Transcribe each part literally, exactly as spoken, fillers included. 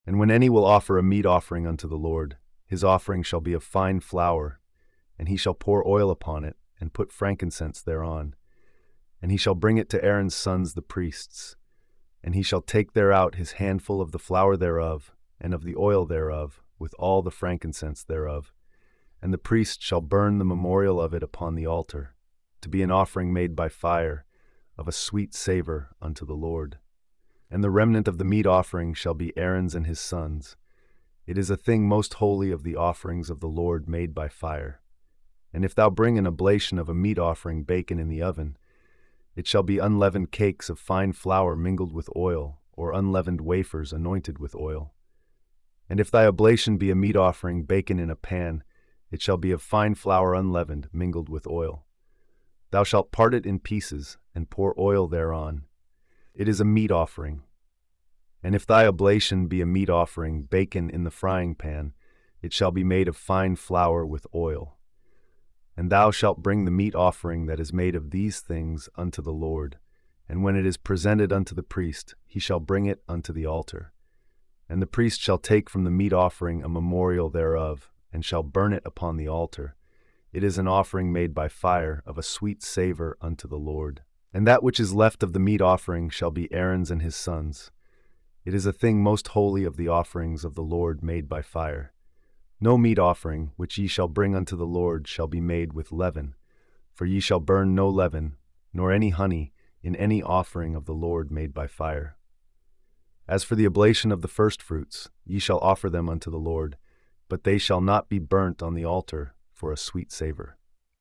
And when any will offer a meat offering unto the Lord, his offering shall be of fine flour, and he shall pour oil upon it, and put frankincense thereon. And he shall bring it to Aaron's sons the priests. And he shall take thereout his handful of the flour thereof, and of the oil thereof, with all the frankincense thereof. And the priest shall burn the memorial of it upon the altar, to be an offering made by fire, of a sweet savor unto the Lord. And the remnant of the meat offering shall be Aaron's and his sons. It is a thing most holy of the offerings of the Lord made by fire. And if thou bring an oblation of a meat offering baken in the oven, it shall be unleavened cakes of fine flour mingled with oil, or unleavened wafers anointed with oil. And if thy oblation be a meat offering baken in a pan, it shall be of fine flour unleavened mingled with oil. Thou shalt part it in pieces, and pour oil thereon. It is a meat offering. And if thy oblation be a meat offering baken in the frying pan, it shall be made of fine flour with oil. And thou shalt bring the meat offering that is made of these things unto the Lord, and when it is presented unto the priest, he shall bring it unto the altar. And the priest shall take from the meat offering a memorial thereof, and shall burn it upon the altar. It is an offering made by fire, of a sweet savor unto the Lord. And that which is left of the meat offering shall be Aaron's and his sons. It is a thing most holy of the offerings of the Lord made by fire. No meat offering which ye shall bring unto the Lord shall be made with leaven, for ye shall burn no leaven, nor any honey, in any offering of the Lord made by fire. As for the oblation of the firstfruits, ye shall offer them unto the Lord, but they shall not be burnt on the altar for a sweet savor.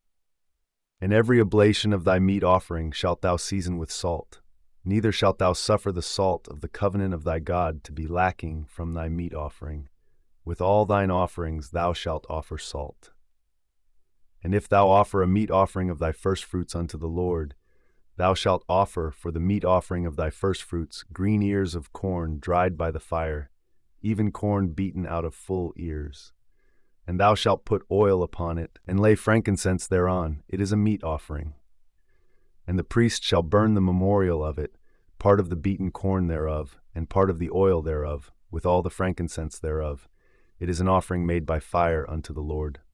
And every oblation of thy meat offering shalt thou season with salt, neither shalt thou suffer the salt of the covenant of thy God to be lacking from thy meat offering. With all thine offerings thou shalt offer salt. And if thou offer a meat offering of thy firstfruits unto the Lord, thou shalt offer for the meat offering of thy firstfruits green ears of corn dried by the fire, even corn beaten out of full ears. And thou shalt put oil upon it, and lay frankincense thereon. It is a meat offering. And the priest shall burn the memorial of it, part of the beaten corn thereof, and part of the oil thereof, with all the frankincense thereof. It is an offering made by fire unto the Lord.